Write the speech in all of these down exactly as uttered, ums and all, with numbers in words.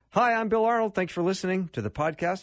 Hi, I'm Bill Arnold. Thanks for listening to the podcast.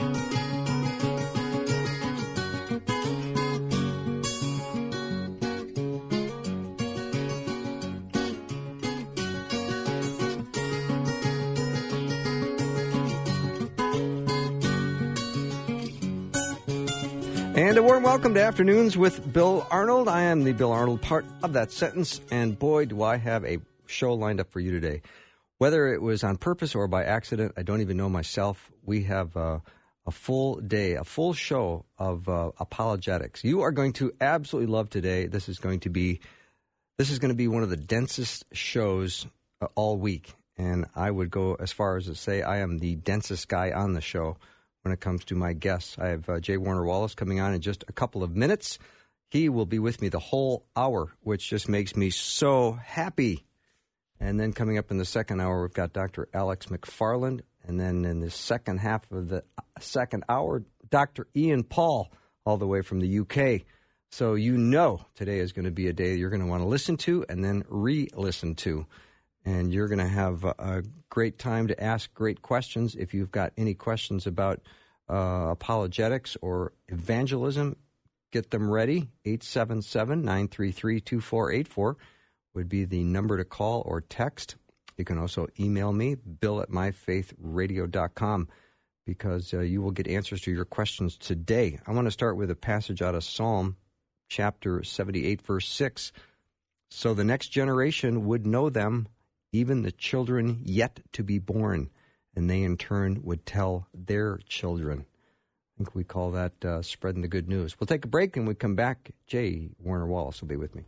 And a warm welcome to Afternoons with Bill Arnold. I am the Bill Arnold part of that sentence, and boy, do I have a show lined up for you today. Whether it was on purpose or by accident, I don't even know myself. We have uh, a full day, a full show of uh, apologetics. You are going to absolutely love today. This is going to be, this is going to be one of the densest shows uh, all week, and I would go as far as to say I am the densest guy on the show when it comes to my guests. I have uh, J. Warner Wallace coming on in just a couple of minutes. He will be with me the whole hour, which just makes me so happy. And then coming up in the second hour, we've got Doctor Alex McFarland. And then in the second half of the second hour, Doctor Ian Paul, all the way from the U K. So you know today is going to be a day you're going to want to listen to and then re-listen to. And you're going to have a, a great time to ask great questions. If you've got any questions about uh, apologetics or evangelism, get them ready. eight seven seven, nine three three, two four eight four would be the number to call or text. You can also email me, bill at my faith radio dot com, because uh, you will get answers to your questions today. I want to start with a passage out of Psalm chapter seventy-eight, verse six. So the next generation would know them, even the children yet to be born, and they in turn would tell their children. I think we call that uh, spreading the good news. We'll take a break, and when we come back, J. Warner Wallace will be with me.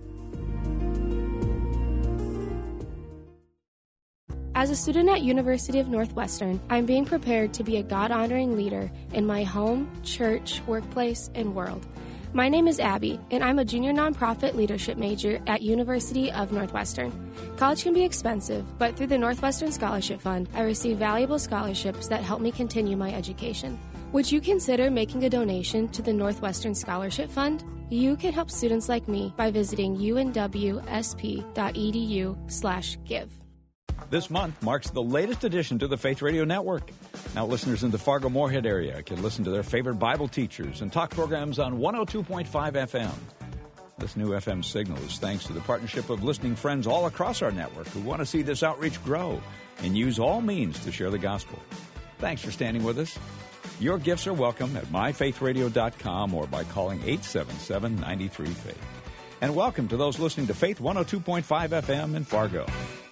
As a student at University of Northwestern, I'm being prepared to be a God-honoring leader in my home, church, workplace, and world. My name is Abby, and I'm a junior nonprofit leadership major at University of Northwestern. College can be expensive, but through the Northwestern Scholarship Fund, I receive valuable scholarships that help me continue my education. Would you consider making a donation to the Northwestern Scholarship Fund? You can help students like me by visiting u n w s p dot e d u slash give. This month marks the latest addition to the Faith Radio Network. Now listeners in the Fargo-Moorhead area can listen to their favorite Bible teachers and talk programs on one oh two point five F M. This new F M signal is thanks to the partnership of listening friends all across our network who want to see this outreach grow and use all means to share the gospel. Thanks for standing with us. Your gifts are welcome at my faith radio dot com or by calling eight seven seven, nine three, faith. And welcome to those listening to Faith one oh two point five F M in Fargo.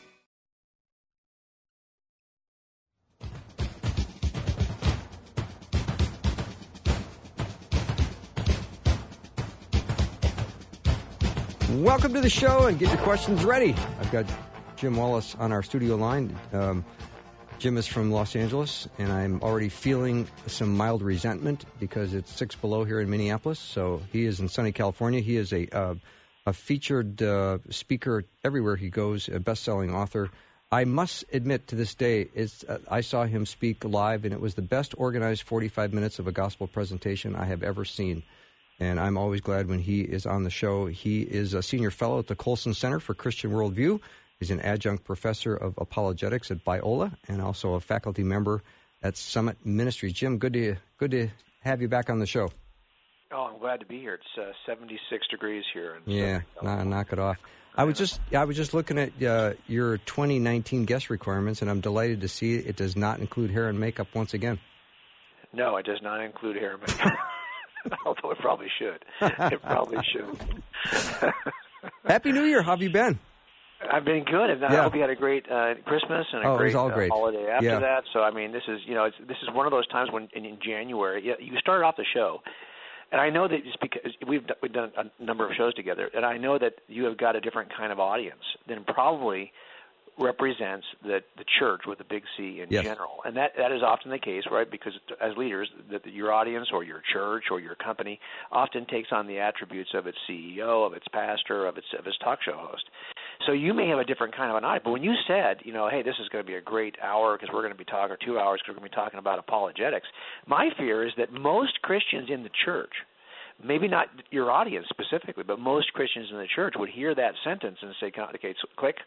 Welcome to the show, and get your questions ready. I've got Jim Wallace on our studio line. Um, Jim is from Los Angeles, and I'm already feeling some mild resentment because it's six below here in Minneapolis. So he is in sunny California. He is a uh, a featured uh, speaker everywhere he goes, a best-selling author. I must admit to this day, is uh, I saw him speak live, and it was the best organized forty-five minutes of a gospel presentation I have ever seen. And I'm always glad when he is on the show. He is a senior fellow at the Colson Center for Christian Worldview. He's an adjunct professor of apologetics at Biola and also a faculty member at Summit Ministries. Jim, good to good to have you back on the show. Oh, I'm glad to be here. It's uh, seventy-six degrees here. In yeah, nah, knock it off. I was just I was just looking at uh, your twenty nineteen guest requirements, and I'm delighted to see it does not include hair and makeup once again. No, it does not include hair and makeup. Although it probably should. It probably should. Happy New Year. How have you been? I've been good. And I yeah. hope you had a great uh, Christmas and a oh, great, it was all great. Uh, holiday after yeah. that. So, I mean, this is, you know, it's, this is one of those times when in, in January, you, you started off the show, and I know that it's because we've, we've done a number of shows together, and I know that you have got a different kind of audience than probably represents the the church with a big C in yes. general. And that, that is often the case, right? Because as leaders, that your audience or your church or your company often takes on the attributes of its C E O, of its pastor, of its of its talk show host. So you may have a different kind of an audience. But when you said, you know, hey, this is going to be a great hour because we're going to be talking, or two hours because we're going to be talking about apologetics, my fear is that most Christians in the church, maybe not your audience specifically, but most Christians in the church would hear that sentence and say, okay, so click.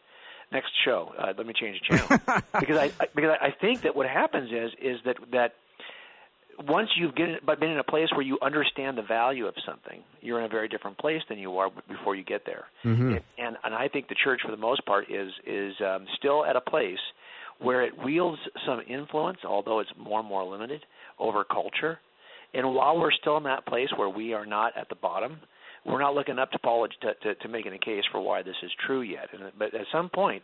next show. Uh, let me change the channel because I, I because I think that what happens is is that that once you've been been in a place where you understand the value of something, you're in a very different place than you are before you get there. Mm-hmm. And, and and I think the church, for the most part, is is um, still at a place where it wields some influence, although it's more and more limited, over culture. And while we're still in that place where we are not at the bottom, we're not looking up to Paul to, to, to making a case for why this is true yet. And, but at some point,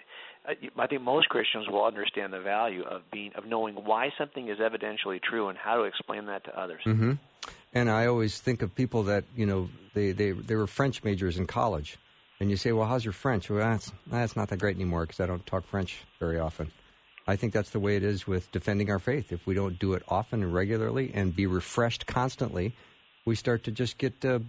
I think most Christians will understand the value of being of knowing why something is evidentially true and how to explain that to others. Mm-hmm. And I always think of people that, you know, they, they, they were French majors in college. And you say, well, how's your French? Well, that's, that's not that great anymore because I don't talk French very often. I think that's the way it is with defending our faith. If we don't do it often and regularly and be refreshed constantly, we start to just get uh,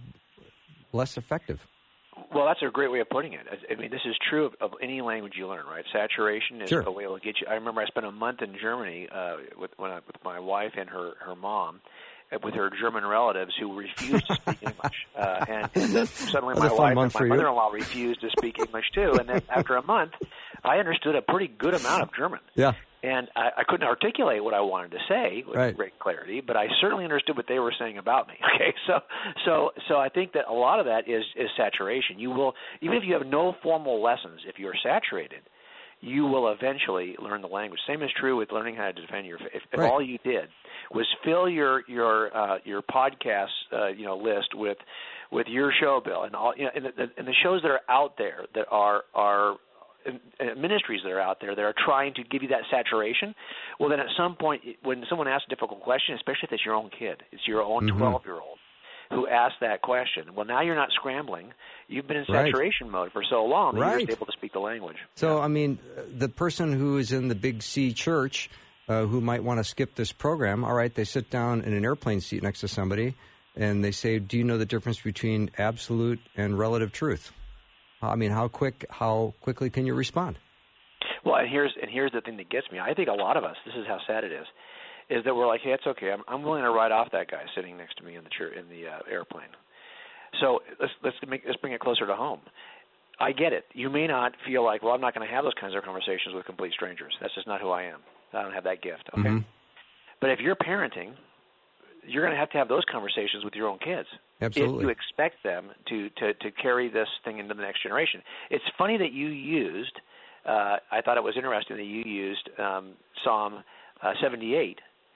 less effective. Well, that's a great way of putting it. I mean, this is true of, of any language you learn, right? Saturation is sure. the way it will get you. I remember I spent a month in Germany uh, with when I, with my wife and her, her mom, with her German relatives who refused to speak English. Uh, and, and then suddenly my wife and my mother-in-law refused to speak English too. And then after a month, I understood a pretty good amount of German. Yeah. And I, I couldn't articulate what I wanted to say with right. great clarity, but I certainly understood what they were saying about me. Okay, so so so I think that a lot of that is is saturation. You will, even if you have no formal lessons, if you're saturated, you will eventually learn the language. Same is true with learning how to defend your faith. If, if right. all you did was fill your your uh, your podcast uh, you know list with with your show, Bill, and all you know, and the, and the shows that are out there that are are ministries that are out there that are trying to give you that saturation, well, then at some point when someone asks a difficult question, especially if it's your own kid, it's your own mm-hmm. twelve-year-old who asks that question, well, now you're not scrambling. You've been in saturation right. mode for so long that right. you're just able to speak the language. So, yeah. I mean, the person who is in the Big C church uh, who might want to skip this program, all right, they sit down in an airplane seat next to somebody and they say, do you know the difference between absolute and relative truth? I mean, how quick, how quickly can you respond? Well, and here's and here's the thing that gets me. I think a lot of us, this is how sad it is, is that we're like, hey, it's okay. I'm I'm willing to write off that guy sitting next to me in the chair, in the uh, airplane. So let's let's make let's bring it closer to home. I get it. You may not feel like, well, I'm not going to have those kinds of conversations with complete strangers. That's just not who I am. I don't have that gift. Okay. Mm-hmm. But if you're parenting, you're going to have to have those conversations with your own kids. Absolutely. If you expect them to, to, to carry this thing into the next generation. It's funny that you used, uh, I thought it was interesting that you used um, Psalm uh, seventy-eight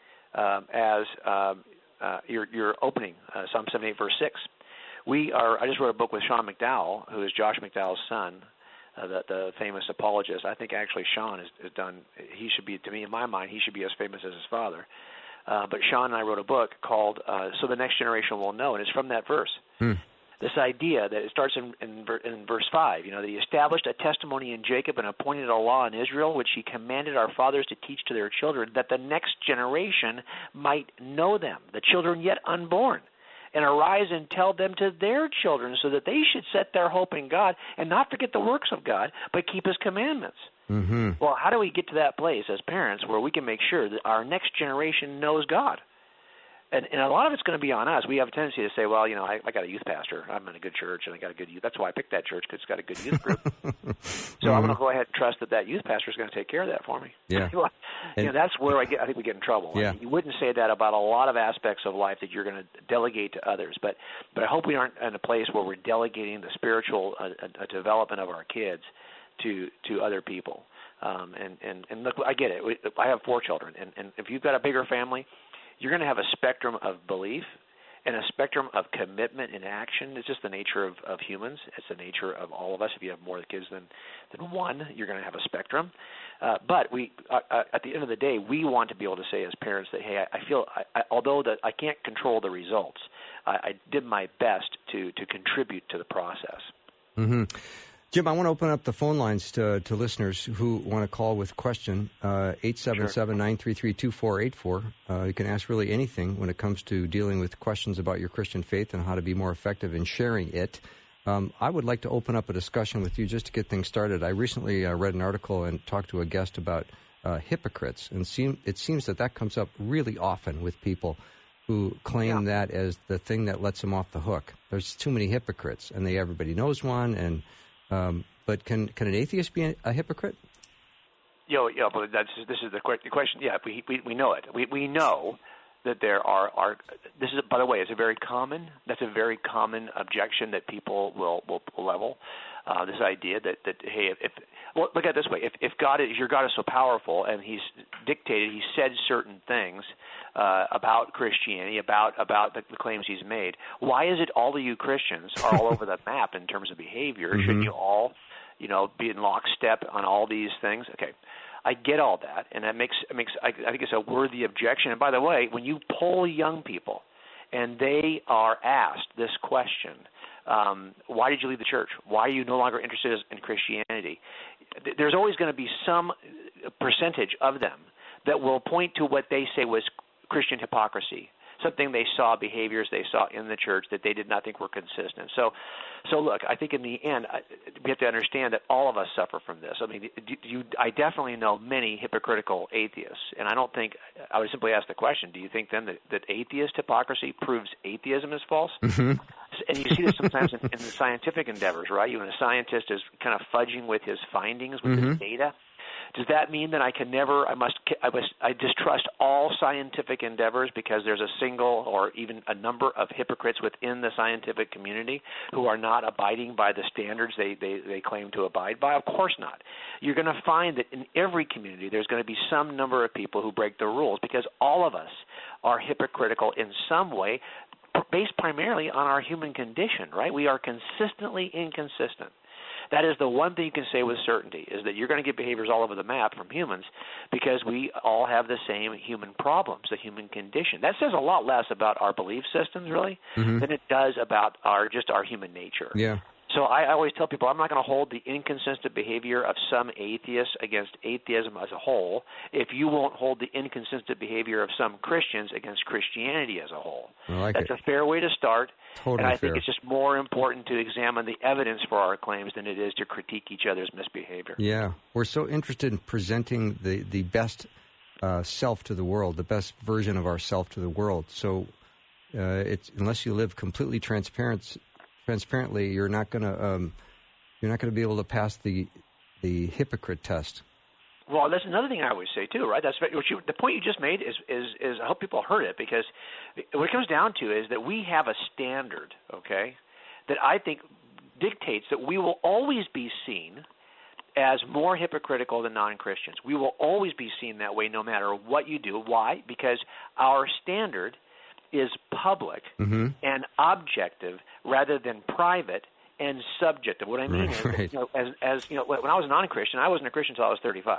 um, as um, uh, your, your opening, uh, Psalm seventy-eight, verse six. We are. I just wrote a book with Sean McDowell, who is Josh McDowell's son, uh, the, the famous apologist. I think actually Sean has, has done, he should be, to me, in my mind, he should be as famous as his father. Uh, but Sean and I wrote a book called uh, So the Next Generation Will Know, and it's from that verse. Hmm. This idea that it starts in, in, in verse five, you know, that he established a testimony in Jacob and appointed a law in Israel, which he commanded our fathers to teach to their children, that the next generation might know them, the children yet unborn, and arise and tell them to their children, so that they should set their hope in God and not forget the works of God, but keep his commandments. Mm-hmm. Well, how do we get to that place as parents where we can make sure that our next generation knows God? And, and a lot of it's going to be on us. We have a tendency to say, well, you know, I, I got a youth pastor. I'm in a good church, and I got a good youth. That's why I picked that church, because it's got a good youth group. So mm-hmm. I'm going to go ahead and trust that that youth pastor is going to take care of that for me. Yeah. well, you know, that's where I get. I think we get in trouble. Yeah. I mean, you wouldn't say that about a lot of aspects of life that you're going to delegate to others. But but I hope we aren't in a place where we're delegating the spiritual uh, uh, development of our kids to to other people. Um, and, and, and look, I get it. We, I have four children, and, and if you've got a bigger family, you're going to have a spectrum of belief and a spectrum of commitment and action. It's just the nature of, of humans. It's the nature of all of us. If you have more kids than, than one, you're going to have a spectrum. Uh, but we, uh, uh, at the end of the day, we want to be able to say as parents that, hey, I, I feel, I, I, although that I can't control the results, I, I did my best to, to contribute to the process. Mm-hmm. Jim, I want to open up the phone lines to, to listeners who want to call with a question, uh, eight seven seven, nine three three, two four eight four. Uh, you can ask really anything when it comes to dealing with questions about your Christian faith and how to be more effective in sharing it. Um, I would like to open up a discussion with you just to get things started. I recently uh, read an article and talked to a guest about uh, hypocrites, and seem, it seems that that comes up really often with people who claim yeah. that as the thing that lets them off the hook. There's too many hypocrites, and they everybody knows one, and Um, but can can an atheist be a hypocrite? Yo, yeah, but that's this is the question. Yeah, we we we know it. We we know that there are are this is, by the way, it's a very common that's a very common objection that people will will level. Uh, this idea that that hey, if, if well, look at it this way: if if God is your God is so powerful and He's dictated, He said certain things uh, about Christianity, about about the, the claims He's made. Why is it all of you Christians are all over the map in terms of behavior? Mm-hmm. Shouldn't you all, you know, be in lockstep on all these things? Okay. I get all that, and that makes it makes I, I think it's a worthy objection. And by the way, when you poll young people, and they are asked this question, um, why did you leave the church? Why are you no longer interested in Christianity? There's always going to be some percentage of them that will point to what they say was Christian hypocrisy, something they saw, behaviors they saw in the church that they did not think were consistent. So, so look, I think in the end, I, we have to understand that all of us suffer from this. I mean, you, I definitely know many hypocritical atheists, and I don't think, I would simply ask the question, do you think then that, that atheist hypocrisy proves atheism is false? Mm-hmm. And you see this sometimes in, in the scientific endeavors, right? You, when a scientist is kind of fudging with his findings, with mm-hmm. his data, does that mean that I can never, I must, I must, I distrust all scientific endeavors because there's a single or even a number of hypocrites within the scientific community who are not abiding by the standards they, they, they claim to abide by? Of course not. You're going to find that in every community there's going to be some number of people who break the rules because all of us are hypocritical in some way based primarily on our human condition, right? We are consistently inconsistent. That is the one thing you can say with certainty, is that you're going to get behaviors all over the map from humans because we all have the same human problems, the human condition. That says a lot less about our belief systems, really, mm-hmm. than it does about our just our human nature. Yeah. So I, I always tell people I'm not going to hold the inconsistent behavior of some atheists against atheism as a whole if you won't hold the inconsistent behavior of some Christians against Christianity as a whole. I like That's it. a fair way to start. Totally and I fair. think it's just more important to examine the evidence for our claims than it is to critique each other's misbehavior. Yeah. We're so interested in presenting the, the best uh, self to the world, the best version of ourself to the world. So uh, it's unless you live completely transparent, transparently, you're not going to um, you're not going to be able to pass the the hypocrite test. Well, that's another thing I always say too, right? That's what you, the point you just made is, is is I hope people heard it, because what it comes down to is that we have a standard, okay, that I think dictates that we will always be seen as more hypocritical than non-Christians. We will always be seen that way no matter what you do. Why? Because our standard is public mm-hmm. and objective rather than private and subjective. What I mean right, is, right. That, you know, as, as you know, when I was a non-Christian, I wasn't a Christian until I was thirty-five,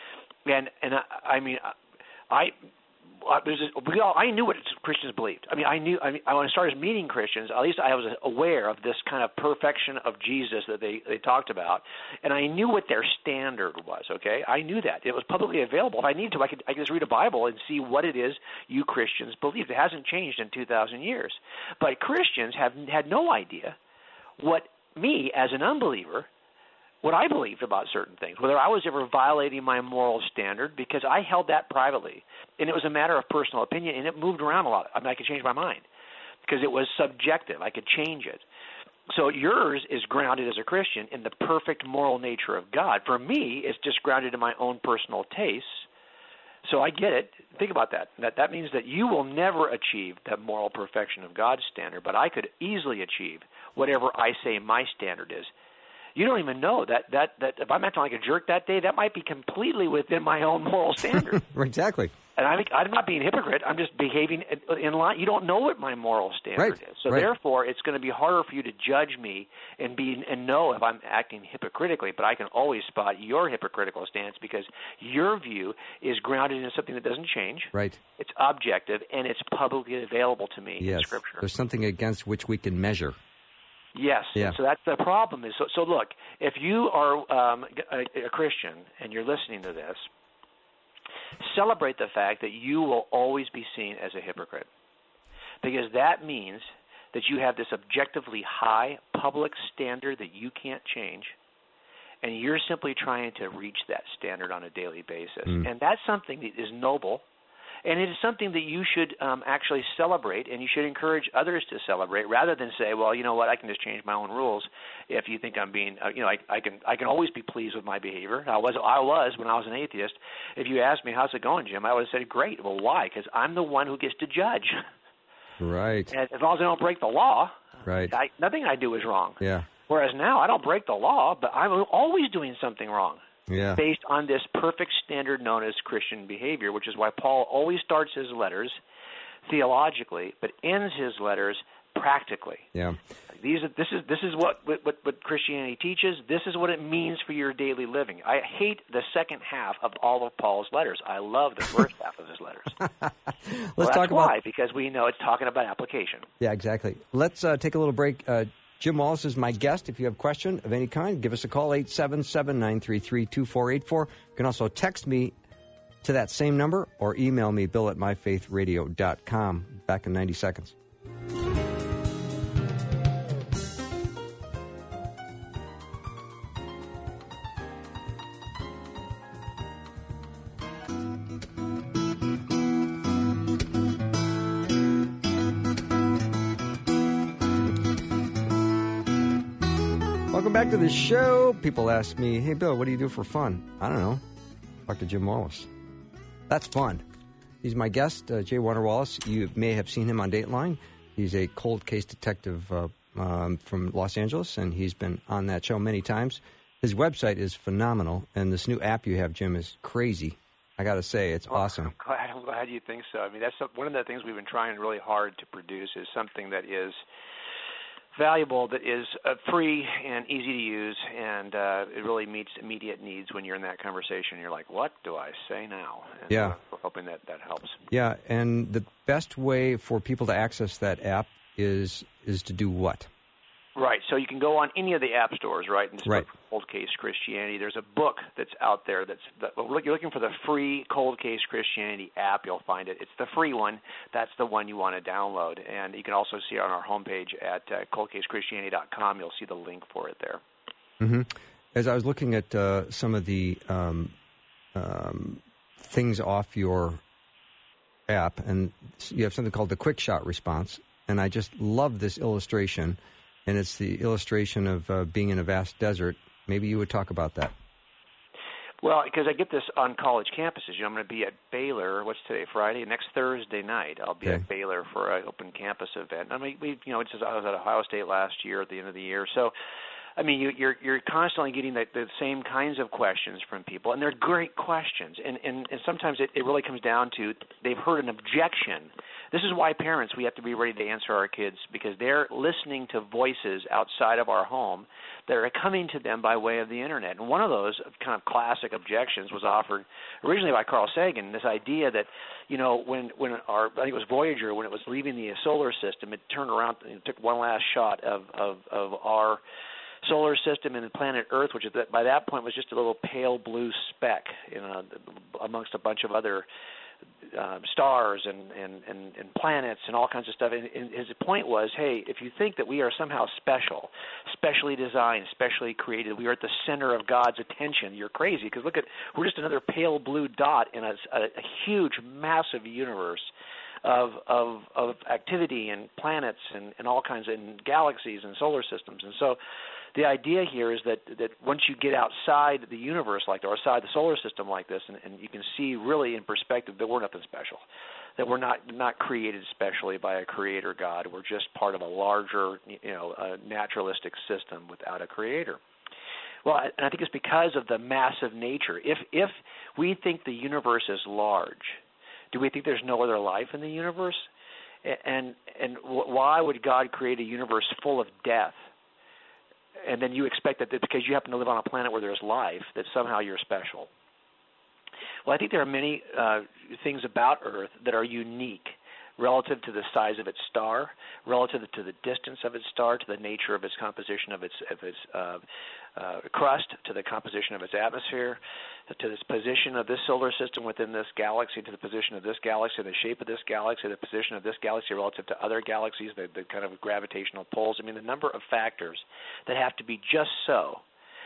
and and I, I mean, I. There's this, we all, I knew what Christians believed. I mean, I knew. I mean, when I started meeting Christians, at least I was aware of this kind of perfection of Jesus that they, they talked about, and I knew what their standard was. Okay, I knew that it was publicly available. If I need to, I could I could just read a Bible and see what it is you Christians believe. It hasn't changed in two thousand years, but Christians have had no idea what me as an unbeliever, what I believed about certain things, whether I was ever violating my moral standard, because I held that privately. And it was a matter of personal opinion, and it moved around a lot. I mean, I could change my mind because it was subjective. I could change it. So yours is grounded as a Christian in the perfect moral nature of God. For me, it's just grounded in my own personal tastes. So I get it. Think about that. That that means that you will never achieve the moral perfection of God's standard, but I could easily achieve whatever I say my standard is. You don't even know that, that, that if I'm acting like a jerk that day, that might be completely within my own moral standard. Exactly. And I think I'm not being a hypocrite. I'm just behaving in line. You don't know what my moral standard right. is. So right. therefore, it's going to be harder for you to judge me and be and know if I'm acting hypocritically. But I can always spot your hypocritical stance because your view is grounded in something that doesn't change. Right. It's objective, and it's publicly available to me yes. in Scripture. There's something against which we can measure. Yes. Yeah. So that's the problem. Is so, so look, if you are um, a, a Christian and you're listening to this, celebrate the fact that you will always be seen as a hypocrite, because that means that you have this objectively high public standard that you can't change, and you're simply trying to reach that standard on a daily basis. Mm. And that's something that is noble, And it is something that you should um, actually celebrate, and you should encourage others to celebrate, rather than say, well, you know what, I can just change my own rules if you think I'm being, uh, you know, I, I can I can always be pleased with my behavior. I was I was when I was an atheist. If you asked me, how's it going, Jim, I would have said, great. Well, why? Because I'm the one who gets to judge. Right. And as long as I don't break the law, right. I, nothing I do is wrong. Yeah. Whereas now I don't break the law, but I'm always doing something wrong. Yeah. Based on this perfect standard known as Christian behavior, which is why Paul always starts his letters theologically, but ends his letters practically. Yeah. These are, this is this is what, what what Christianity teaches. This is what it means for your daily living. I hate the second half of all of Paul's letters. I love the first half of his letters. Let's well, talk that's about why, because we know it's talking about application. Yeah, exactly. Let's uh, take a little break. Uh, Jim Wallis is my guest. If you have a question of any kind, give us a call, eight seven seven, nine three three, two four eight four. You can also text me to that same number or email me, bill at my faith radio dot com. Back in ninety seconds. Welcome back to the show. People ask me, hey, Bill, what do you do for fun? I don't know. Talk to Jim Wallis. That's fun. He's my guest, uh, J. Warner Wallace. You may have seen him on Dateline. He's a cold case detective uh, um, from Los Angeles, and he's been on that show many times. His website is phenomenal, and this new app you have, Jim, is crazy. I got to say, it's well, awesome. I'm glad, I'm glad you think so. I mean, that's one of the things we've been trying really hard to produce is something that is valuable, that is uh, free and easy to use, and uh, it really meets immediate needs when you're in that conversation. You're like, what do I say now? And yeah. Uh, we're hoping that that helps. Yeah, and the best way for people to access that app is is to do what? Right. So you can go on any of the app stores, right, and just right. look for Cold Case Christianity. There's a book that's out there that's that, well, you're looking for the free Cold Case Christianity app. You'll find it. It's the free one. That's the one you want to download, and you can also see it on our homepage at uh, cold case christianity dot com. You'll see the link for it there. Mm-hmm. As I was looking at uh, some of the um, um, things off your app, and you have something called the Quick Shot Response, and I just love this illustration. And it's the illustration of uh, being in a vast desert. Maybe you would talk about that. Well, because I get this on college campuses. You know, I'm going to be at Baylor. What's today? Friday. Next Thursday night, I'll be okay. at Baylor for an open campus event. I mean, we, you know, it's just, I was at Ohio State last year at the end of the year. So, I mean, you, you're you're constantly getting the, the same kinds of questions from people, and they're great questions. And and, and sometimes it, it really comes down to they've heard an objection. This is why parents, we have to be ready to answer our kids, because they're listening to voices outside of our home that are coming to them by way of the Internet. And one of those kind of classic objections was offered originally by Carl Sagan, this idea that, you know, when, when our, I think it was Voyager, when it was leaving the solar system, it turned around and took one last shot of, of, of our solar system and the planet Earth, which is that by that point was just a little pale blue speck, you know, amongst a bunch of other Uh, stars and, and, and, and planets and all kinds of stuff. And, and his point was, hey, if you think that we are somehow special, specially designed, specially created, we are at the center of God's attention, you're crazy. Because look at, we're just another pale blue dot in a, a, a huge, massive universe of of, of activity and planets and, and all kinds of and galaxies and solar systems. And so the idea here is that, that once you get outside the universe like that, or outside the solar system like this, and, and you can see really in perspective that we're nothing special, that we're not not created specially by a creator God. We're just part of a larger, you know, a naturalistic system without a creator. Well, and I think it's because of the massive nature. If if we think the universe is large, do we think there's no other life in the universe? And and why would God create a universe full of death? And then you expect that because you happen to live on a planet where there's life, that somehow you're special. Well, I think there are many uh, things about Earth that are unique relative to the size of its star, relative to the distance of its star, to the nature of its composition of its, of its uh, uh, crust, to the composition of its atmosphere, to this position of this solar system within this galaxy, to the position of this galaxy, the shape of this galaxy, the position of this galaxy relative to other galaxies, the, the kind of gravitational pulls. I mean, the number of factors that have to be just so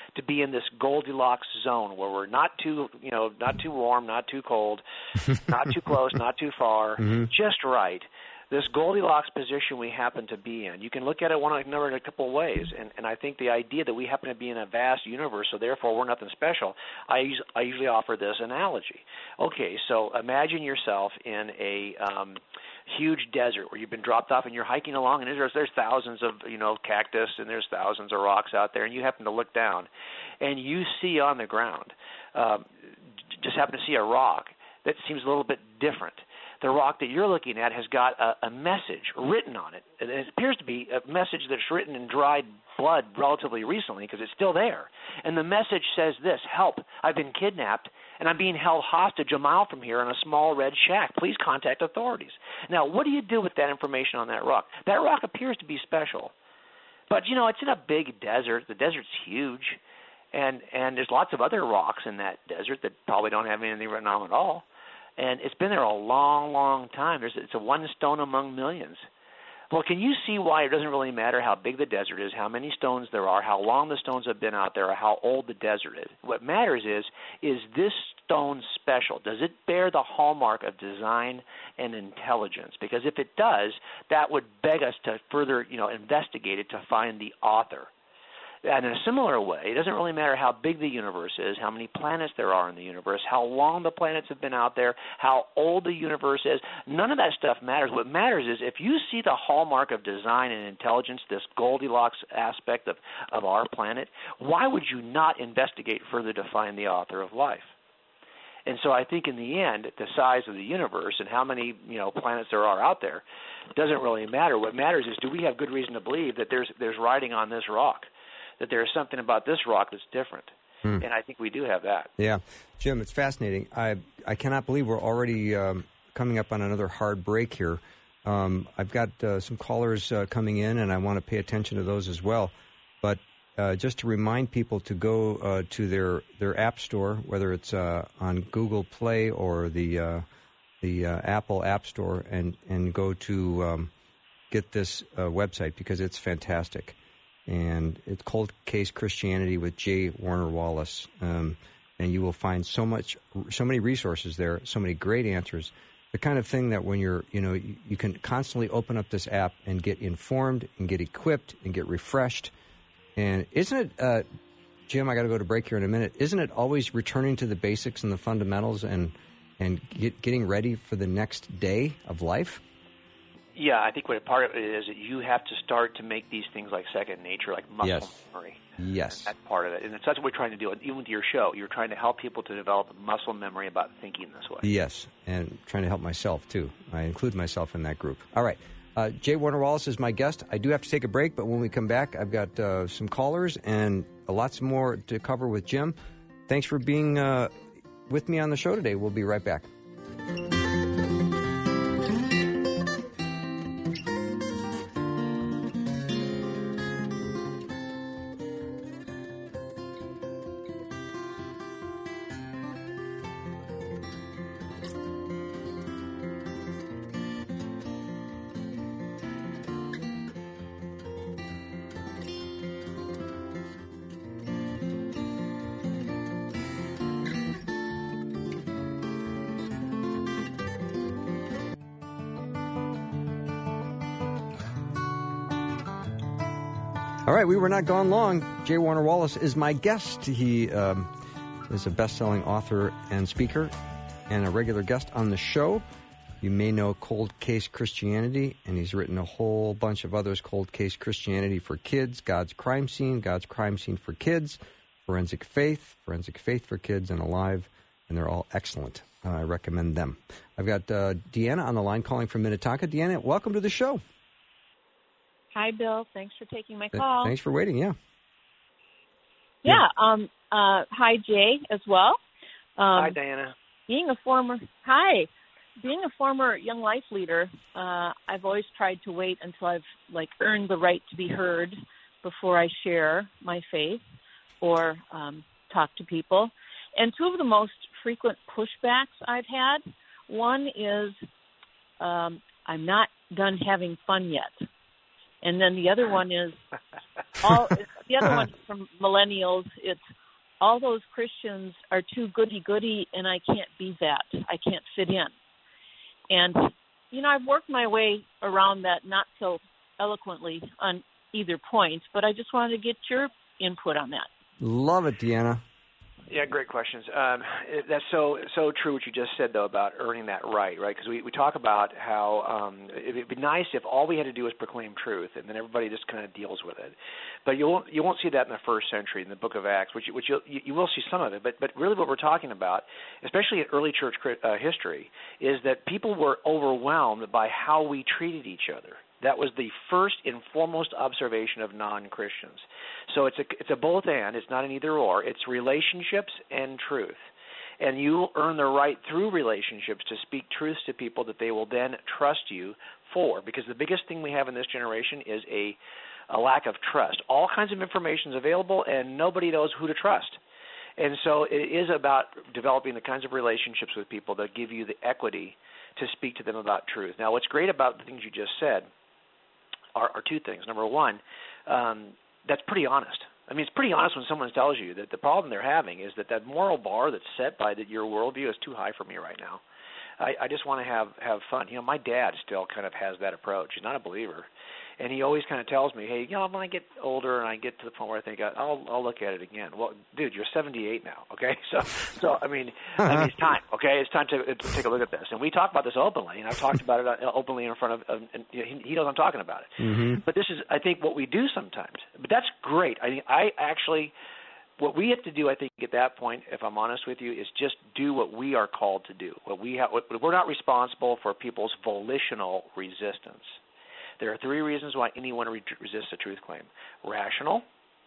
to be in this Goldilocks zone where we're not too, you know, not too warm, not too cold, not too close, not too far, mm-hmm. just right. This Goldilocks position we happen to be in, you can look at it one number in a couple of ways, and, and I think the idea that we happen to be in a vast universe, so therefore we're nothing special, I, us- I usually offer this analogy. Okay, so imagine yourself in a um, huge desert where you've been dropped off and you're hiking along, and there's, there's thousands of, you know, cactus and there's thousands of rocks out there, and you happen to look down, and you see on the ground, um, just happen to see a rock that seems a little bit different. The rock that you're looking at has got a, a message written on it. And it appears to be a message that's written in dried blood relatively recently because it's still there. And the message says this: help, I've been kidnapped, and I'm being held hostage a mile from here in a small red shack. Please contact authorities. Now, what do you do with that information on that rock? That rock appears to be special. But, you know, it's in a big desert. The desert's huge. And, and there's lots of other rocks in that desert that probably don't have anything written on them at all. And it's been there a long, long time. There's, it's a one stone among millions. Well, can you see why it doesn't really matter how big the desert is, how many stones there are, how long the stones have been out there, or how old the desert is? What matters is, is this stone special? Does it bear the hallmark of design and intelligence? Because if it does, that would beg us to further, you know, investigate it to find the author. And in a similar way, it doesn't really matter how big the universe is, how many planets there are in the universe, how long the planets have been out there, how old the universe is. None of that stuff matters. What matters is if you see the hallmark of design and intelligence, this Goldilocks aspect of, of our planet, why would you not investigate further to find the author of life? And so I think in the end, the size of the universe and how many, you know, planets there are out there doesn't really matter. What matters is, do we have good reason to believe that there's there's writing on this rock, that there's something about this rock that's different. Hmm. And I think we do have that. Yeah. Jim, it's fascinating. I I cannot believe we're already um, coming up on another hard break here. Um, I've got uh, some callers uh, coming in, and I want to pay attention to those as well. But uh, just to remind people to go uh, to their, their app store, whether it's uh, on Google Play or the uh, the uh, Apple App Store, and, and go to um, get this uh, website because it's fantastic. And it's Cold Case Christianity with J. Warner Wallace. Um, and you will find so much, so many resources there, so many great answers. The kind of thing that when you're, you know, you, you can constantly open up this app and get informed and get equipped and get refreshed. And isn't it, uh, Jim, I got to go to break here in a minute. Isn't it always returning to the basics and the fundamentals and, and get, getting ready for the next day of life? Yeah, I think what part of it is that you have to start to make these things like second nature, like muscle yes. memory. Yes. That's part of it. And that's what we're trying to do. Even with your show, you're trying to help people to develop muscle memory about thinking this way. Yes, and trying to help myself, too. I include myself in that group. All right. Uh, J. Warner Wallace is my guest. I do have to take a break, but when we come back, I've got uh, some callers and lots more to cover with Jim. Thanks for being uh, with me on the show today. We'll be right back. All right, we were not gone long. J. Warner Wallace is my guest. He um, is a best-selling author and speaker and a regular guest on the show. You may know Cold Case Christianity, and he's written a whole bunch of others, Cold Case Christianity for Kids, God's Crime Scene, God's Crime Scene for Kids, Forensic Faith, Forensic Faith for Kids, and Alive, and they're all excellent. Uh, I recommend them. I've got uh, Deanna on the line calling from Minnetonka. Deanna, welcome to the show. Hi, Bill. Thanks for taking my call. Thanks for waiting, yeah. Yeah. Um. Uh. Hi, Jay, as well. Um, hi, Diana. Being a former hi, being a former Young Life leader, uh, I've always tried to wait until I've like earned the right to be heard before I share my faith or um, talk to people. And two of the most frequent pushbacks I've had, one is um, I'm not done having fun yet. And then the other one is, all the other one from millennials, it's all those Christians are too goody-goody, and I can't be that. I can't fit in. And, you know, I've worked my way around that not so eloquently on either point, but I just wanted to get your input on that. Love it, Deanna. Yeah, great questions. Um, it, that's so so true what you just said, though, about earning that right, right? Because we, we talk about how um, it would be nice if all we had to do was proclaim truth, and then everybody just kind of deals with it. But you won't you won't see that in the first century in the Book of Acts, which which you'll, you you will see some of it. But but really, what we're talking about, especially in early church uh, history, is that people were overwhelmed by how we treated each other. That was the first and foremost observation of non-Christians. So it's a it's a both and. It's not an either or. It's relationships and truth. And you earn the right through relationships to speak truths to people that they will then trust you for. Because the biggest thing we have in this generation is a, a lack of trust. All kinds of information is available, and nobody knows who to trust. And so it is about developing the kinds of relationships with people that give you the equity to speak to them about truth. Now, what's great about the things you just said Are, are two things. Number one, um, that's pretty honest. I mean, it's pretty honest when someone tells you that the problem they're having is that that moral bar that's set by the, your worldview is too high for me right now. I, I just want to have, have fun. You know, my dad still kind of has that approach. He's not a believer. And he always kind of tells me, hey, you know, when I get older and I get to the point where I think I'll I'll look at it again. Well, dude, you're seventy-eight now, okay? So, so I mean, I mean, it's time, okay? It's time to, to take a look at this. And we talk about this openly, and I've talked about it openly in front of, uh, and he, he knows I'm talking about it. Mm-hmm. But this is, I think, what we do sometimes. But that's great. I mean, I actually, what we have to do, I think, at that point, if I'm honest with you, is just do what we are called to do. What we have, we're not responsible for people's volitional resistance. There are three reasons why anyone re- resists a truth claim: rational,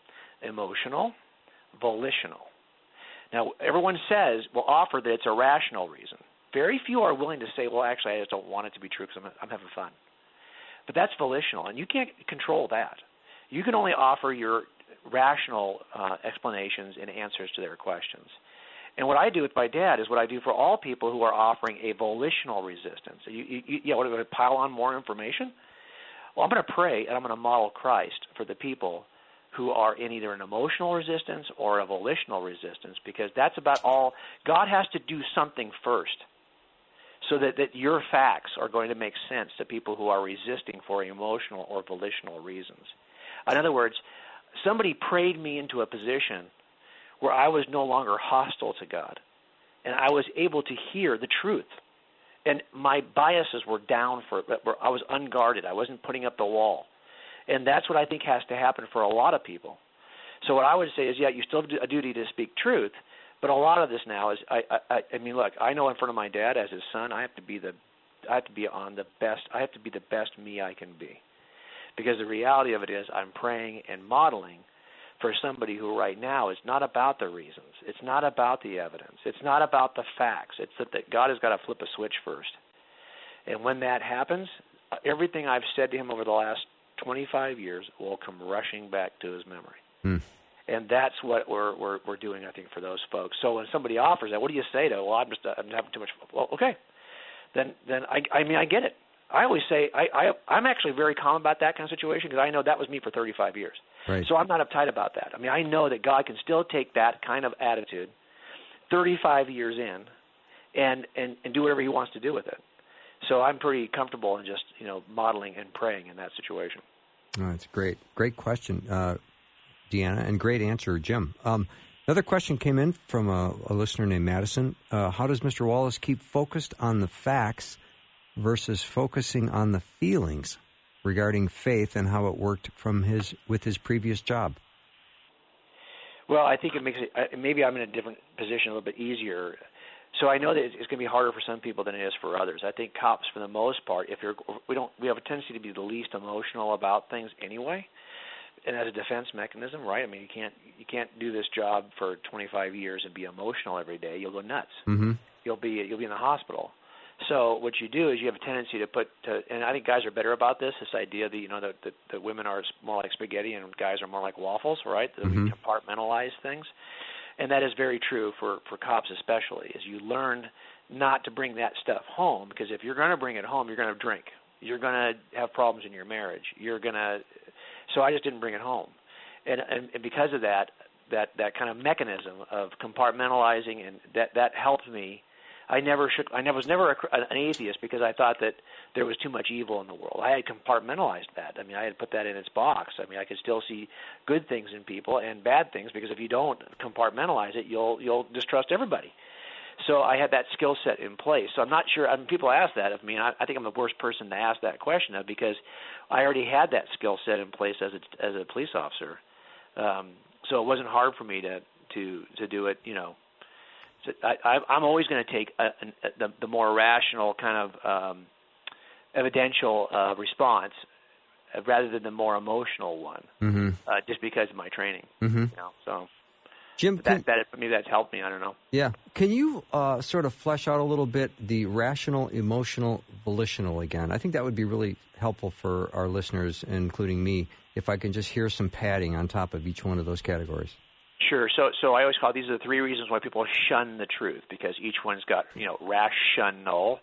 emotional, volitional. Now, everyone says, will offer that it's a rational reason. Very few are willing to say, well, actually, I just don't want it to be true because I'm, I'm having fun. But that's volitional, and you can't control that. You can only offer your rational uh, explanations and answers to their questions. And what I do with my dad is what I do for all people who are offering a volitional resistance. You, you, you, yeah, what, do I pile on more information? Well, I'm going to pray, and I'm going to model Christ for the people who are in either an emotional resistance or a volitional resistance, because that's about all. God has to do something first so that, that your facts are going to make sense to people who are resisting for emotional or volitional reasons. In other words, somebody prayed me into a position where I was no longer hostile to God, and I was able to hear the truth. And my biases were down for I was unguarded. I wasn't putting up the wall. And that's what I think has to happen for a lot of people. So what I would say is, yeah, you still have a duty to speak truth, but a lot of this now is, I, I, I mean, look, I know in front of my dad as his son, I have to be the, I have to be on the best, I have to be the best me I can be, because the reality of it is, I'm praying and modeling for somebody who right now is not about the reasons. It's not about the evidence. It's not about the facts. It's that, that God has got to flip a switch first. And when that happens, everything I've said to him over the last twenty-five years will come rushing back to his memory. Hmm. And that's what we're, we're we're doing, I think, for those folks. So when somebody offers that, what do you say to? Well, I'm just I'm having too much fun. Well, okay. Then then I I mean I get it. I always say I, I I'm actually very calm about that kind of situation, because I know that was me for thirty-five years. Right. So I'm not uptight about that. I mean, I know that God can still take that kind of attitude thirty-five years in and, and, and do whatever he wants to do with it. So I'm pretty comfortable in just, you know, modeling and praying in that situation. Oh, that's great. Great question, uh, Deanna, and great answer, Jim. Um, another question came in from a, a listener named Madison. Uh, how does Mister Wallace keep focused on the facts versus focusing on the feelings regarding faith and how it worked from his with his previous job? Well, I think it makes it, maybe I'm in a different position, a little bit easier. So I know that it's going to be harder for some people than it is for others. I think cops, for the most part, if you're, we don't, we have a tendency to be the least emotional about things anyway, and as a defense mechanism, right? I mean, you can't you can't do this job for twenty-five years and be emotional every day. You'll go nuts. Mm-hmm. You'll be you'll be in the hospital. So what you do is you have a tendency to put, to, and I think guys are better about this, this idea that, you know, that, that, that women are more like spaghetti and guys are more like waffles, right? That mm-hmm. we compartmentalize things. And that is very true for, for cops especially, is you learn not to bring that stuff home, because if you're going to bring it home, you're going to drink. You're going to have problems in your marriage. You're going to, so I just didn't bring it home. and, and, and because of that, that that kind of mechanism of compartmentalizing, and that that helped me. I never shook. I never was never a, an atheist because I thought that there was too much evil in the world. I had compartmentalized that. I mean, I had put that in its box. I mean, I could still see good things in people and bad things, because if you don't compartmentalize it, you'll you'll distrust everybody. So I had that skill set in place. So I'm not sure. I mean, people ask that of me, and I, I think I'm the worst person to ask that question of, because I already had that skill set in place as a, as a police officer. Um, so it wasn't hard for me to to to do it. You know, so I, I'm always going to take a, a, the, the more rational kind of um, evidential uh, response rather than the more emotional one, mm-hmm. uh, just because of my training. Mm-hmm. You know, so. Jim, that, can, that maybe that's helped me. I don't know. Yeah. Can you uh, sort of flesh out a little bit the rational, emotional, volitional again? I think that would be really helpful for our listeners, including me, if I can just hear some padding on top of each one of those categories. Sure. So, so I always call these are the three reasons why people shun the truth, because each one's got, you know, rational,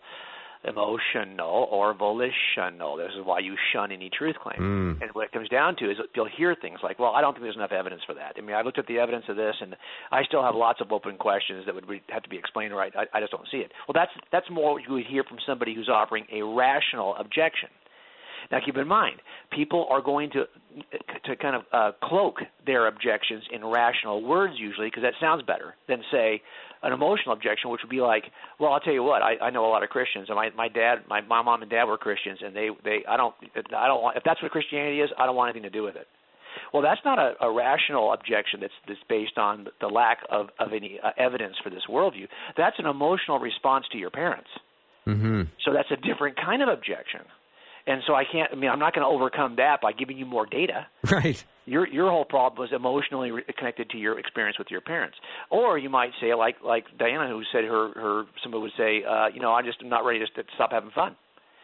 emotional, or volitional. This is why you shun any truth claim. Mm. And what it comes down to is you'll hear things like, well, I don't think there's enough evidence for that. I mean, I looked at the evidence of this, and I still have lots of open questions that would have to be explained right. I, I just don't see it. Well, that's that's more what you would hear from somebody who's offering a rational objection. Now, keep in mind, people are going to to kind of uh, cloak their objections in rational words usually, because that sounds better than, say, an emotional objection, which would be like, well, I'll tell you what, I, I know a lot of Christians, and my my dad, my, my mom and dad were Christians, and they they I don't I don't want, if that's what Christianity is, I don't want anything to do with it. Well, that's not a, a rational objection that's that's based on the lack of of any uh, evidence for this worldview. That's an emotional response to your parents. Mm-hmm. So that's a different kind of objection. And so I can't, I mean, I'm not going to overcome that by giving you more data. Right. Your your whole problem was emotionally re- connected to your experience with your parents. Or you might say, like like Diana, who said her, her somebody would say, uh, you know, I just am not ready to, to stop having fun.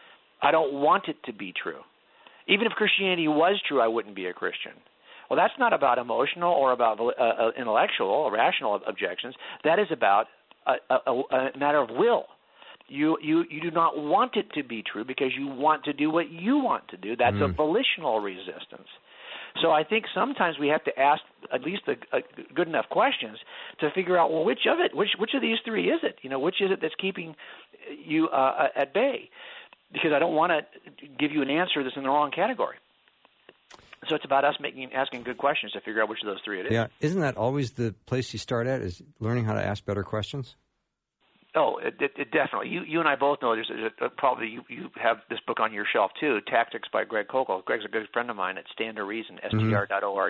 I don't want it to be true. Even if Christianity was true, I wouldn't be a Christian. Well, that's not about emotional or about uh, uh, intellectual or rational objections. That is about a, a, a matter of will. You, you you do not want it to be true because you want to do what you want to do. That's mm. a volitional resistance. So I think sometimes we have to ask at least a, a good enough questions to figure out, well, which of it, which which of these three is it? You know, which is it that's keeping you uh, at bay? Because I don't want to give you an answer that's in the wrong category. So it's about us making asking good questions to figure out which of those three it is. Yeah, isn't that always the place you start at? Is learning how to ask better questions? Oh, it, it, it definitely. You you and I both know there's a, a, probably you, you have this book on your shelf too, Tactics by Greg Koukl. Greg's a good friend of mine at Stand to Reason, S T R dot org.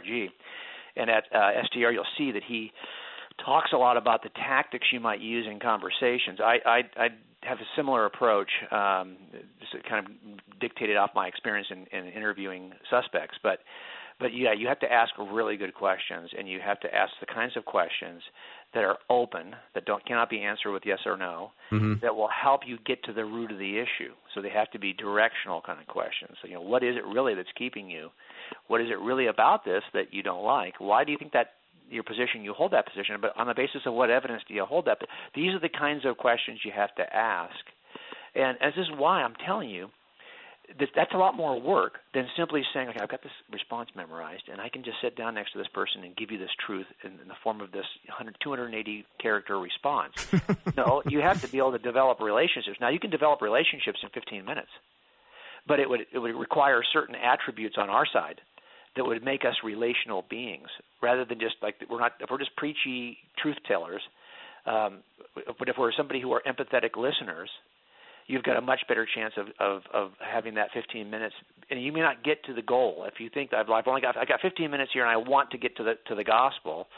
And at uh, S T R you'll see that he talks a lot about the tactics you might use in conversations. I I, I have a similar approach, um, just kind of dictated off my experience in, in interviewing suspects. But but yeah, you have to ask really good questions, and you have to ask the kinds of questions that are open, that don't cannot be answered with yes or no, mm-hmm. that will help you get to the root of the issue. So they have to be directional kind of questions. So, you know, what is it really that's keeping you? What is it really about this that you don't like? Why do you think that your position, you hold that position? But on the basis of what evidence do you hold that? These are the kinds of questions you have to ask. And, and this is why I'm telling you, that's a lot more work than simply saying, okay, I've got this response memorized, and I can just sit down next to this person and give you this truth in, in the form of this two hundred eighty character response. No, you have to be able to develop relationships. Now, you can develop relationships in fifteen minutes, but it would it would require certain attributes on our side that would make us relational beings, rather than just like we're not if we're just preachy truth tellers. Um, but if we're somebody who are empathetic listeners, you've got a much better chance of, of, of having that fifteen minutes, and you may not get to the goal. If you think I've, I've only got I got fifteen minutes here, and I want to get to the to the gospel,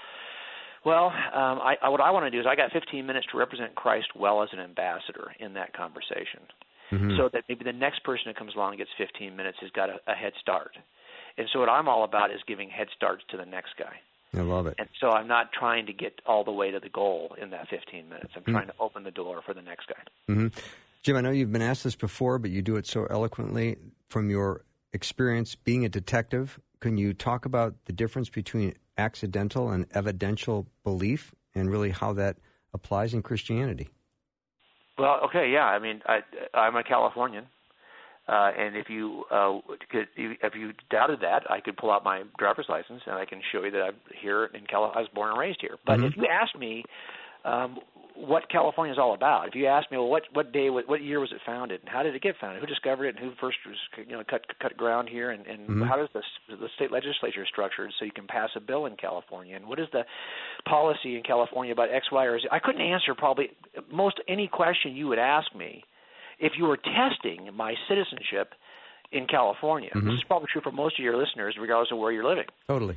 well, um, I, I, what I want to do is I got fifteen minutes to represent Christ well as an ambassador in that conversation, mm-hmm. so that maybe the next person who comes along and gets fifteen minutes has got a, a head start. And so what I'm all about is giving head starts to the next guy. I love it. And so I'm not trying to get all the way to the goal in that fifteen minutes. I'm mm-hmm. trying to open the door for the next guy. Mm-hmm. Jim, I know you've been asked this before, but you do it so eloquently. From your experience being a detective, can you talk about the difference between accidental and evidential belief and really how that applies in Christianity? Well, okay, yeah. I mean, I, I'm a Californian. Uh, and if you uh, could, if you doubted that, I could pull out my driver's license and I can show you that I'm here in California. I was born and raised here. But mm-hmm. if you ask me um, what California is all about, if you ask me, well, what what day, what, what year was it founded, and how did it get founded, who discovered it, and who first was, you know, cut cut ground here, and, and mm-hmm. how does the the state legislature structured so you can pass a bill in California, and what is the policy in California about X, Y, or Z? I couldn't answer probably most any question you would ask me if you were testing my citizenship in California. Mm-hmm. This is probably true for most of your listeners, regardless of where you're living. Totally.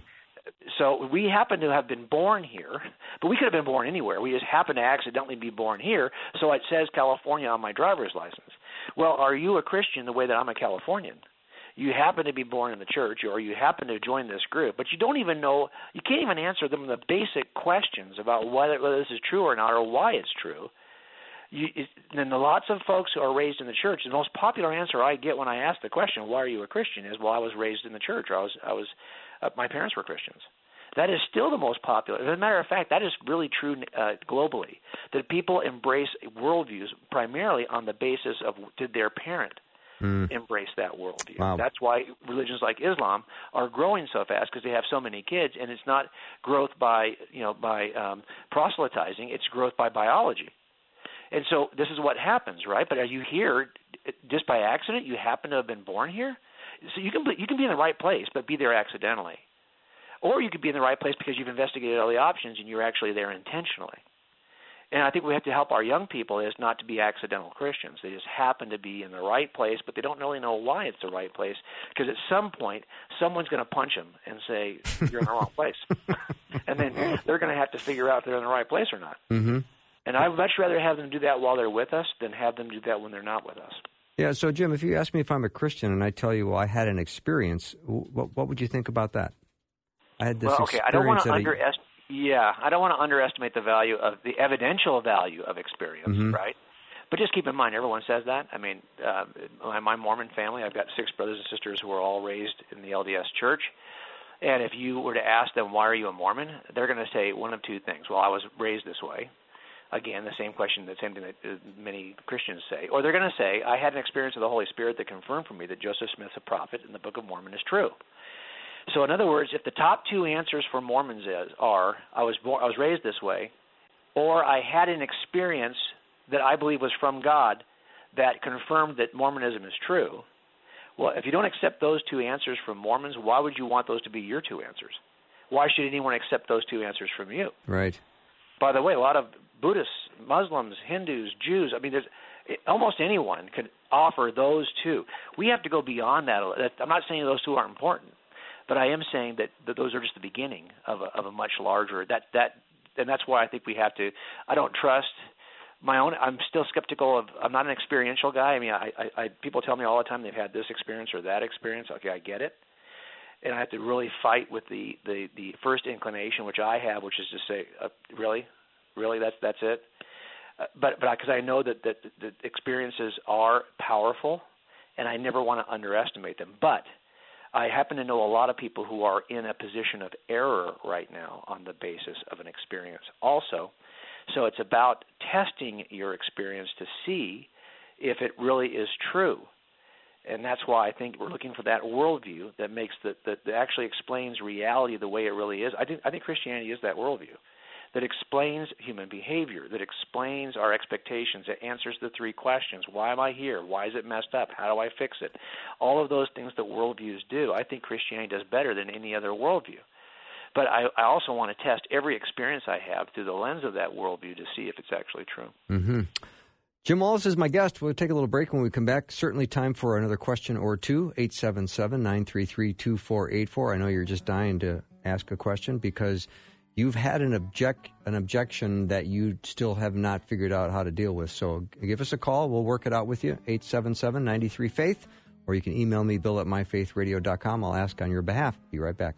So we happen to have been born here, but we could have been born anywhere. We just happen to accidentally be born here, so it says California on my driver's license. Well, are you a Christian the way that I'm a Californian? You happen to be born in the church, or you happen to join this group, but you don't even know, you can't even answer them the basic questions about whether, whether this is true or not, or why it's true. You, it, and lots of folks who are raised in the church, the most popular answer I get when I ask the question, "Why are you a Christian?" is, "Well, I was raised in the church. Or I was, I was, uh, my parents were Christians." That is still the most popular. As a matter of fact, that is really true uh, globally. That people embrace worldviews primarily on the basis of did their parent mm. embrace that worldview. Wow. That's why religions like Islam are growing so fast, because they have so many kids, and it's not growth by you know by um, proselytizing; it's growth by biology. And so this is what happens, right? But are you here just by accident? You happen to have been born here? So you can be, you can be in the right place, but be there accidentally. Or you could be in the right place because you've investigated all the options and you're actually there intentionally. And I think we have to help our young people is not to be accidental Christians. They just happen to be in the right place, but they don't really know why it's the right place, because at some point someone's going to punch them and say, "You're in the wrong place." And then they're going to have to figure out if they're in the right place or not. Mm-hmm. And I'd much rather have them do that while they're with us than have them do that when they're not with us. Yeah, so Jim, if you ask me if I'm a Christian and I tell you, well, I had an experience, what, what would you think about that? I had this well, okay, I don't want to a... underestimate. Yeah, I don't want to underestimate the value of the evidential value of experience, mm-hmm. right? But just keep in mind, everyone says that. I mean, uh, my, my Mormon family, I've got six brothers and sisters who are all raised in the L D S Church. And if you were to ask them, "Why are you a Mormon?" they're going to say one of two things. Well, I was raised this way. Again, the same question, the same thing that many Christians say. Or they're going to say, "I had an experience of the Holy Spirit that confirmed for me that Joseph Smith's a prophet and the Book of Mormon is true." So in other words, if the top two answers for Mormons is, are, I was born, I was raised this way, or I had an experience that I believe was from God that confirmed that Mormonism is true, well, if you don't accept those two answers from Mormons, why would you want those to be your two answers? Why should anyone accept those two answers from you? Right. By the way, a lot of Buddhists, Muslims, Hindus, Jews, I mean, there's almost anyone could offer those two. We have to go beyond that. I'm not saying those two aren't important, but I am saying that, that those are just the beginning of a, of a much larger, that, that, and that's why I think we have to, I don't trust my own, I'm still skeptical of, I'm not an experiential guy. I mean, I, I, I people tell me all the time they've had this experience or that experience. Okay, I get it. And I have to really fight with the, the, the first inclination, which I have, which is to say, uh, really? Really, that's that's it. Uh, but but because I know that, that the experiences are powerful, and I never want to underestimate them. But I happen to know a lot of people who are in a position of error right now on the basis of an experience also. So it's about testing your experience to see if it really is true. And that's why I think we're looking for that worldview that makes the, that, that actually explains reality the way it really is. I think I think Christianity is that worldview that explains human behavior, that explains our expectations, that answers the three questions. Why am I here? Why is it messed up? How do I fix it? All of those things that worldviews do, I think Christianity does better than any other worldview. But I, I also want to test every experience I have through the lens of that worldview to see if it's actually true. Mm-hmm. Jim Wallis is my guest. We'll take a little break. When we come back, certainly time for another question or two. eight seven seven, nine three three, two four eight four. I know you're just dying to ask a question because you've had an object an objection that you still have not figured out how to deal with. So give us a call. We'll work it out with you, eight seven seven, nine three, faith, or you can email me, bill at my faith radio dot com. I'll ask on your behalf. Be right back.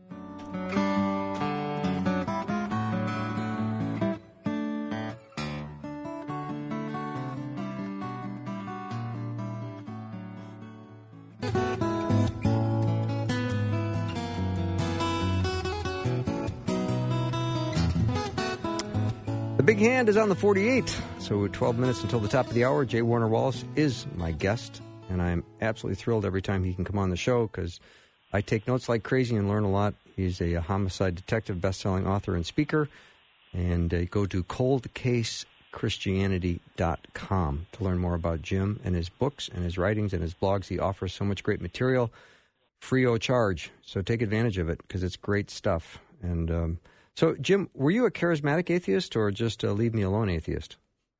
The big hand is on the forty-eight, so twelve minutes until the top of the hour. J. Warner Wallace is my guest. and I'm absolutely thrilled every time he can come on the show because I take notes like crazy and learn a lot. He's a, a homicide detective, best-selling author, and speaker. And uh, go to cold case christianity dot com to learn more about Jim and his books and his writings and his blogs. He offers so much great material, free of charge. So take advantage of it because it's great stuff. And um, so, Jim, were you a charismatic atheist or just a leave me alone atheist?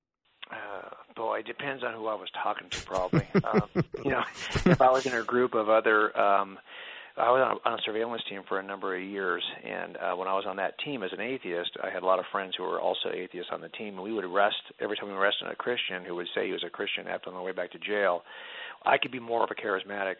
Uh, boy, it depends on who I was talking to, probably. um, you know, if I was in a group of other. Um, I was on a, on a surveillance team for a number of years, and uh, when I was on that team as an atheist, I had a lot of friends who were also atheists on the team, and we would arrest, every time we arrested a Christian who would say he was a Christian after on the way back to jail, I could be more of a charismatic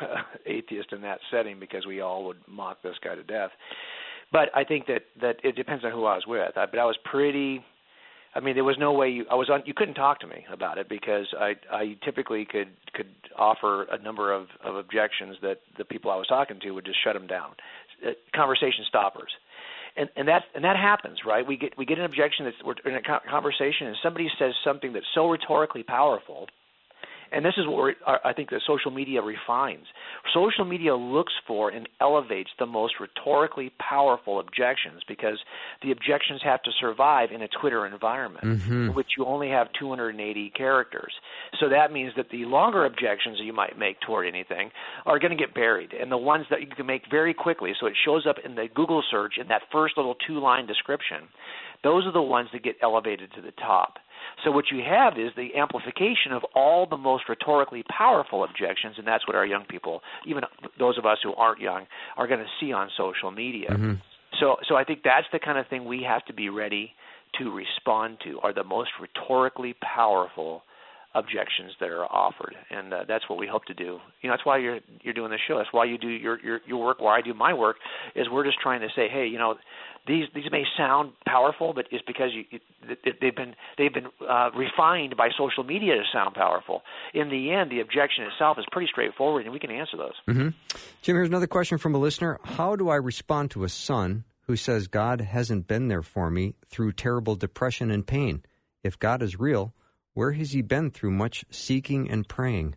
atheist in that setting because we all would mock this guy to death. But I think that, that it depends on who I was with. I, but I was pretty... I mean, there was no way you. I was on. You couldn't talk to me about it because I, I typically could could offer a number of, of objections that the people I was talking to would just shut them down, uh, conversation stoppers, and and that and that happens, right? We get we get an objection that's we're in a conversation and somebody says something that's so rhetorically powerful. And this is what we're, I think that social media refines. Social media looks for and elevates the most rhetorically powerful objections because the objections have to survive in a Twitter environment, mm-hmm. in which you only have two hundred eighty characters. So that means that the longer objections that you might make toward anything are going to get buried, and the ones that you can make very quickly, so it shows up in the Google search in that first little two-line description, those are the ones that get elevated to the top. So what you have is the amplification of all the most rhetorically powerful objections, and that's what our young people, even those of us who aren't young, are going to see on social media. Mm-hmm. So so I think that's the kind of thing we have to be ready to respond to, are the most rhetorically powerful objections that are offered, and uh, that's what we hope to do. You know, that's why you're you're doing this show. That's why you do your, your your work. Why I do my work is we're just trying to say, hey, you know, these these may sound powerful, but it's because you, it, they've been they've been uh, refined by social media to sound powerful. In the end, the objection itself is pretty straightforward, and we can answer those. Mm-hmm. Jim, here's another question from a listener: how do I respond to a son who says God hasn't been there for me through terrible depression and pain? If God is real, where has he been through much seeking and praying?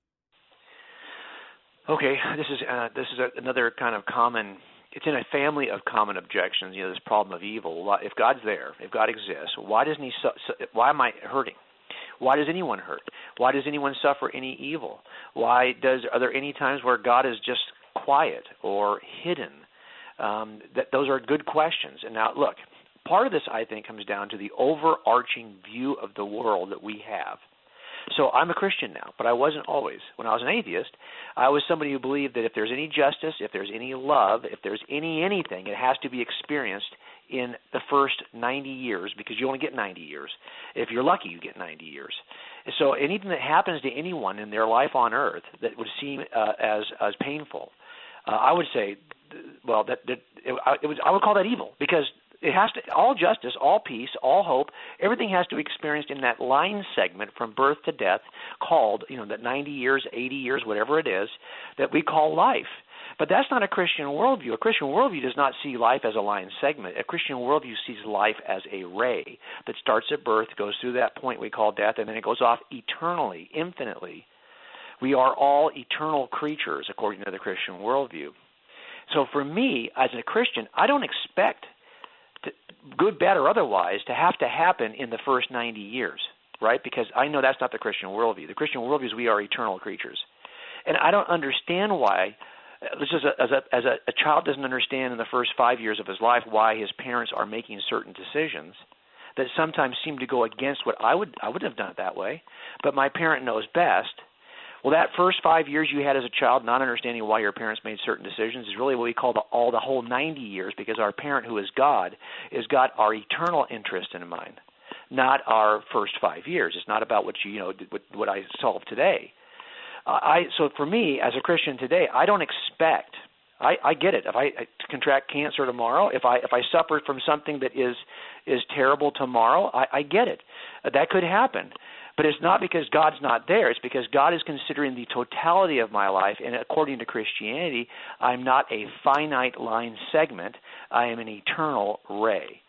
Okay, this is uh, this is a, another kind of common. It's in a family of common objections. You know, this problem of evil. If God's there, if God exists, why doesn't he? Su- su- why am I hurting? Why does anyone hurt? Why does anyone suffer any evil? Why does? Are there any times where God is just quiet or hidden? Um, that those are good questions. And now, look. Part of this, I think, comes down to the overarching view of the world that we have. So I'm a Christian now, but I wasn't always. When I was an atheist, I was somebody who believed that if there's any justice, if there's any love, if there's any anything, it has to be experienced in the first ninety years, because you only get ninety years. If you're lucky, you get ninety years. So anything that happens to anyone in their life on earth that would seem uh, as as painful, uh, I would say, well, that, that it, it was I would call that evil, because it has to, all justice, all peace, all hope, everything has to be experienced in that line segment from birth to death called, you know, that ninety years, eighty years, whatever it is, that we call life. But that's not a Christian worldview. A Christian worldview does not see life as a line segment. A Christian worldview sees life as a ray that starts at birth, goes through that point we call death, and then it goes off eternally, infinitely. We are all eternal creatures, according to the Christian worldview. So for me, as a Christian, I don't expect good, bad, or otherwise, to have to happen in the first ninety years, right? Because I know that's not the Christian worldview. The Christian worldview is we are eternal creatures. And I don't understand why, this is a, as, a, as a, a child doesn't understand in the first five years of his life why his parents are making certain decisions that sometimes seem to go against what I would I would have done it that way. But my parent knows best. Well, that first five years you had as a child, not understanding why your parents made certain decisions, is really what we call the, all the whole ninety years, because our parent, who is God, has got our eternal interest in mind, not our first five years. It's not about what you, you know, what, what I solve today. Uh, I so for me as a Christian today, I don't expect. I, I get it. If I, I contract cancer tomorrow, if I if I suffer from something that is is terrible tomorrow, I, I get it. Uh, that could happen. But it's not because God's not there. It's because God is considering the totality of my life, and according to Christianity, I'm not a finite line segment. I am an eternal ray.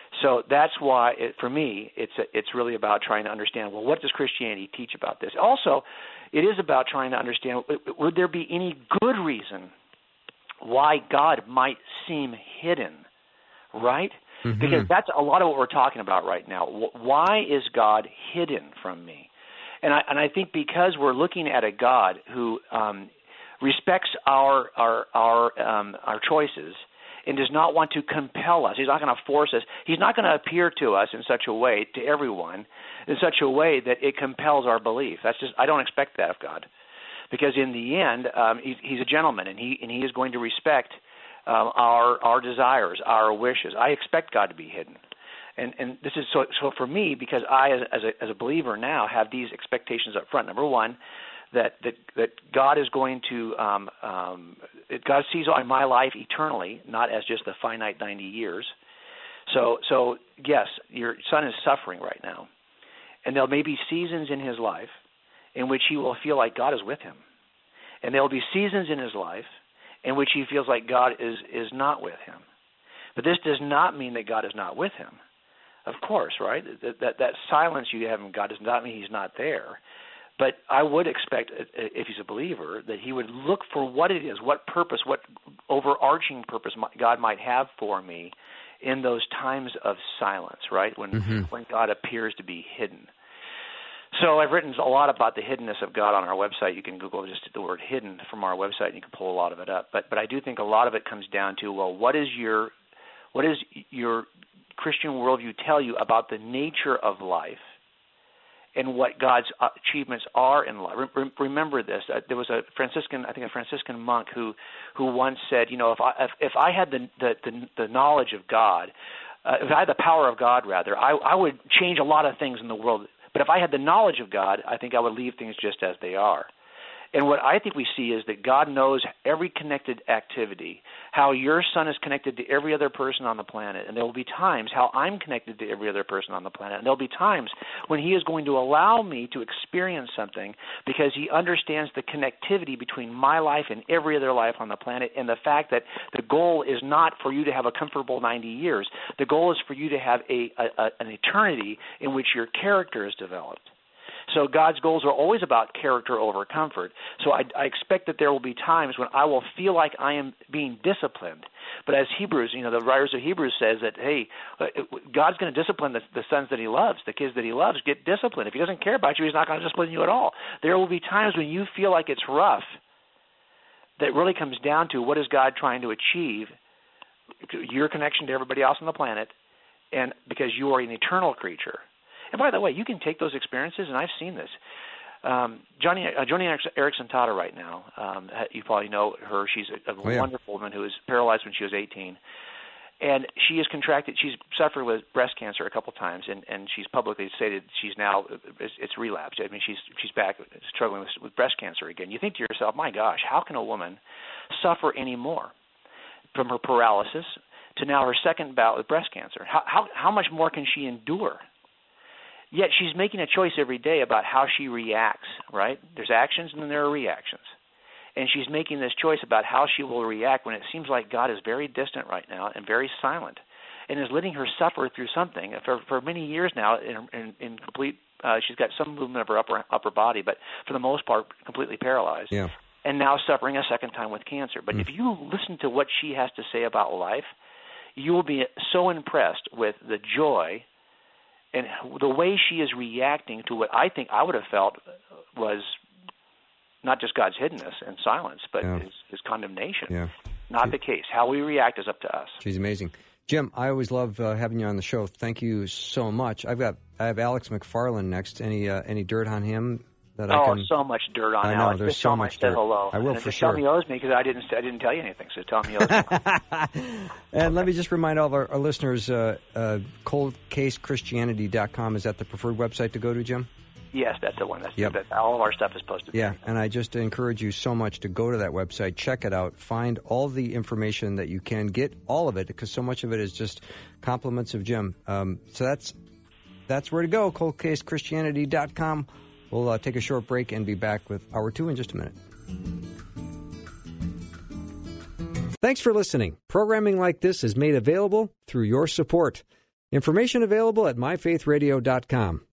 So that's why, it, for me, it's a, it's really about trying to understand, well, what does Christianity teach about this? Also, it is about trying to understand, would there be any good reason why God might seem hidden, right? Mm-hmm. Because that's a lot of what we're talking about right now. Why is God hidden from me? And I, and I think because we're looking at a God who um, respects our our our um, our choices and does not want to compel us. He's not going to force us. He's not going to appear to us in such a way, to everyone, in such a way that it compels our belief. That's just, I don't expect that of God, because in the end, um, he's, he's a gentleman, and he and he is going to respect um, our our desires, our wishes. I expect God to be hidden. And and this is so so for me, because I, as, as a as a believer now, have these expectations up front. Number one, that that that God is going to um, um, God sees on my life eternally, not as just the finite ninety years. So so yes, your son is suffering right now, and there may be seasons in his life in which he will feel like God is with him, and there will be seasons in his life in which he feels like God is is not with him. But this does not mean that God is not with him. Of course, right? That, that that silence you have in God does not mean he's not there. But I would expect, if he's a believer, that he would look for what it is, what purpose, what overarching purpose God might have for me in those times of silence, right? When mm-hmm. when God appears to be hidden. So I've written a lot about the hiddenness of God on our website. You can Google just the word hidden from our website, and you can pull a lot of it up. But but I do think a lot of it comes down to, well, what is your what is your Christian worldview tell you about the nature of life and what God's achievements are in life? Re- remember this. Uh, there was a Franciscan, I think a Franciscan monk who, who once said, you know, if I if, if I had the, the the the knowledge of God, uh, if I had the power of God, rather, I, I would change a lot of things in the world. But if I had the knowledge of God, I think I would leave things just as they are. And what I think we see is that God knows every connected activity, how your son is connected to every other person on the planet. And there will be times how I'm connected to every other person on the planet. And there will be times when he is going to allow me to experience something because he understands the connectivity between my life and every other life on the planet, and the fact that the goal is not for you to have a comfortable ninety years. The goal is for you to have a, a, a an eternity in which your character is developed. So God's goals are always about character over comfort. So I, I expect that there will be times when I will feel like I am being disciplined. But as Hebrews, you know, the writers of Hebrews says that, hey, God's going to discipline the, the sons that he loves. The kids that he loves get disciplined. If he doesn't care about you, he's not going to discipline you at all. There will be times when you feel like it's rough. That really comes down to, what is God trying to achieve, your connection to everybody else on the planet, and because you are an eternal creature. And by the way, you can take those experiences, and I've seen this. Um, Johnny uh, Johnny Erickson Tada right now, um, you probably know her. She's a, a oh, yeah. wonderful woman who was paralyzed when she was eighteen. And she has contracted, she's suffered with breast cancer a couple times, and, and she's publicly stated she's now, it's, it's relapsed. I mean, she's she's back struggling with, with breast cancer again. You think to yourself, my gosh, how can a woman suffer any more from her paralysis to now her second bout with breast cancer? How how, how much more can she endure? Yet she's making a choice every day about how she reacts, right? There's actions and then there are reactions. And she's making this choice about how she will react when it seems like God is very distant right now and very silent, and is letting her suffer through something for, for many years now in, in, in complete, uh, she's got some movement of her upper, upper body, but for the most part completely paralyzed. Yeah. And now suffering a second time with cancer. But mm. if you listen to what she has to say about life, you will be so impressed with the joy and the way she is reacting to what I think I would have felt was not just God's hiddenness and silence, but yeah. his, his condemnation. Yeah. Not she, the case. How we react is up to us. She's amazing. Jim, I always love uh, having you on the show. Thank you so much. I've got I have Alex McFarland next. Any uh, any dirt on him? That oh, I can... so much dirt on I know, Alex. there's just so much dirt. Hello. I will and for just sure. Tell me he owes me because I didn't I didn't tell you anything. So tell me he owes me. And okay. Let me just remind all of our, our listeners, uh, uh, cold case christianity dot com, is that the preferred website to go to, Jim? Yes, that's the one. That's yep. the, all of our stuff is posted Yeah, there. and I just encourage you so much to go to that website, check it out, find all the information that you can, get all of it, because so much of it is just compliments of Jim. Um, so that's that's where to go, cold case christianity dot com. We'll uh, take a short break and be back with hour two in just a minute. Thanks for listening. Programming like this is made available through your support. Information available at my faith radio dot com.